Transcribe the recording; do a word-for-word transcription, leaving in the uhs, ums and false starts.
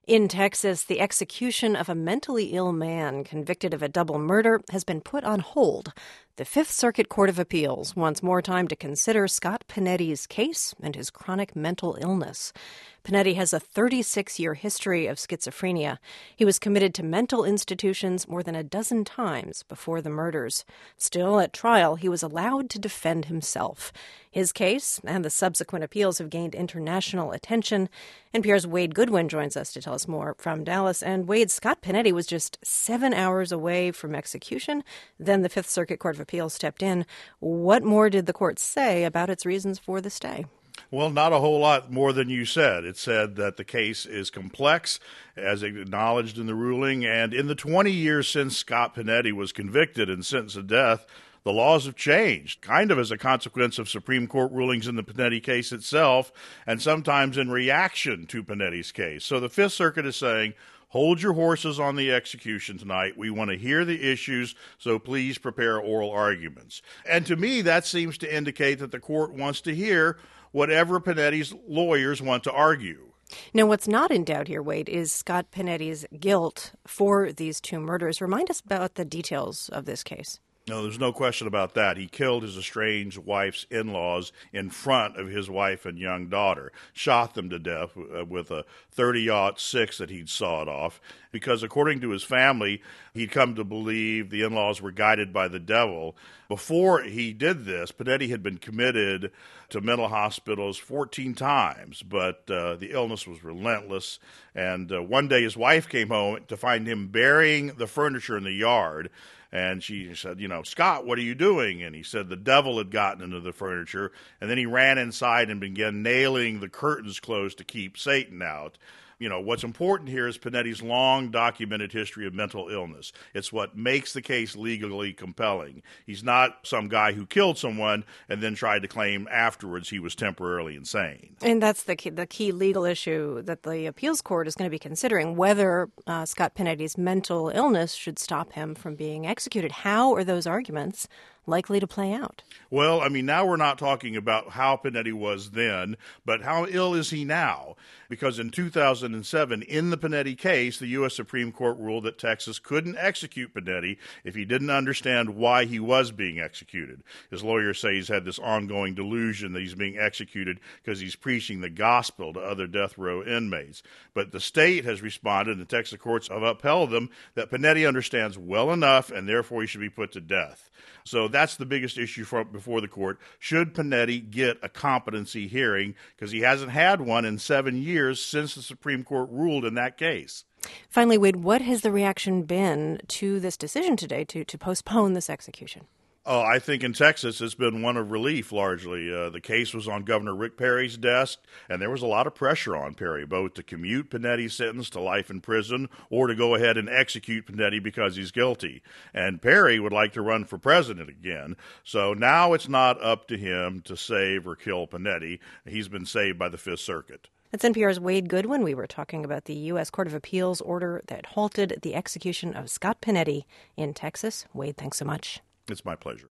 In Texas, the execution of a mentally ill man convicted of a double murder has been put on hold. The Fifth Circuit Court of Appeals wants more time to consider Scott Pinetti's case and his chronic mental illness. Pinetti has a thirty-six-year history of schizophrenia. He was committed to mental institutions more than a dozen times before the murders. Still, at trial, he was allowed to defend himself. His case and the subsequent appeals have gained international attention. N P R's Wade Goodwin joins us to tell us more from Dallas. And Wade, Scott Pinetti was just seven hours away from execution. Then the Fifth Circuit Court of Appeals stepped in. What more did the court say about its reasons for the stay? Well, not a whole lot more than you said. It said that the case is complex, as acknowledged in the ruling, and in the twenty years since Scott Pinetti was convicted and sentenced to death, the laws have changed, kind of as a consequence of Supreme Court rulings in the Pinetti case itself, and sometimes in reaction to Pinetti's case. So the Fifth Circuit is saying, hold your horses on the execution tonight. We want to hear the issues, so please prepare oral arguments. And to me, that seems to indicate that the court wants to hear whatever Pinetti's lawyers want to argue. Now, what's not in doubt here, Wade, is Scott Pinetti's guilt for these two murders. Remind us about the details of this case. No, there's no question about that. He killed his estranged wife's in-laws in front of his wife and young daughter, shot them to death with a thirty aught six that he'd sawed off, because according to his family, he'd come to believe the in-laws were guided by the devil. Before he did this, Pinetti had been committed to mental hospitals fourteen times, but uh, the illness was relentless. And uh, one day his wife came home to find him burying the furniture in the yard. And she said, you know, Scott, what are you doing? And he said the devil had gotten into the furniture. And then he ran inside and began nailing the curtains closed to keep Satan out. You know, what's important here is Pinetti's long documented history of mental illness. It's what makes the case legally compelling. He's not some guy who killed someone and then tried to claim afterwards he was temporarily insane. And that's the key, the key legal issue that the appeals court is going to be considering, whether uh, Scott Pinetti's mental illness should stop him from being executed. How are those arguments likely to play out? Well, I mean, now we're not talking about how Pinetti was then, but how ill is he now? Because in two thousand seven, in the Pinetti case, the U S Supreme Court ruled that Texas couldn't execute Pinetti if he didn't understand why he was being executed. His lawyers say he's had this ongoing delusion that he's being executed because he's preaching the gospel to other death row inmates. But the state has responded, and the Texas courts have upheld them, that Pinetti understands well enough, and therefore he should be put to death. So that's the biggest issue for, before the court. Should Pinetti get a competency hearing? Because he hasn't had one in seven years since the Supreme Court ruled in that case. Finally, Wade, what has the reaction been to this decision today to, to postpone this execution? Oh, I think in Texas it's been one of relief, largely. Uh, the case was on Governor Rick Perry's desk, and there was a lot of pressure on Perry, both to commute Pinetti's sentence to life in prison or to go ahead and execute Pinetti because he's guilty. And Perry would like to run for president again. So now it's not up to him to save or kill Pinetti. He's been saved by the Fifth Circuit. That's N P R's Wade Goodwin. We were talking about the U S Court of Appeals order that halted the execution of Scott Pinetti in Texas. Wade, thanks so much. It's my pleasure.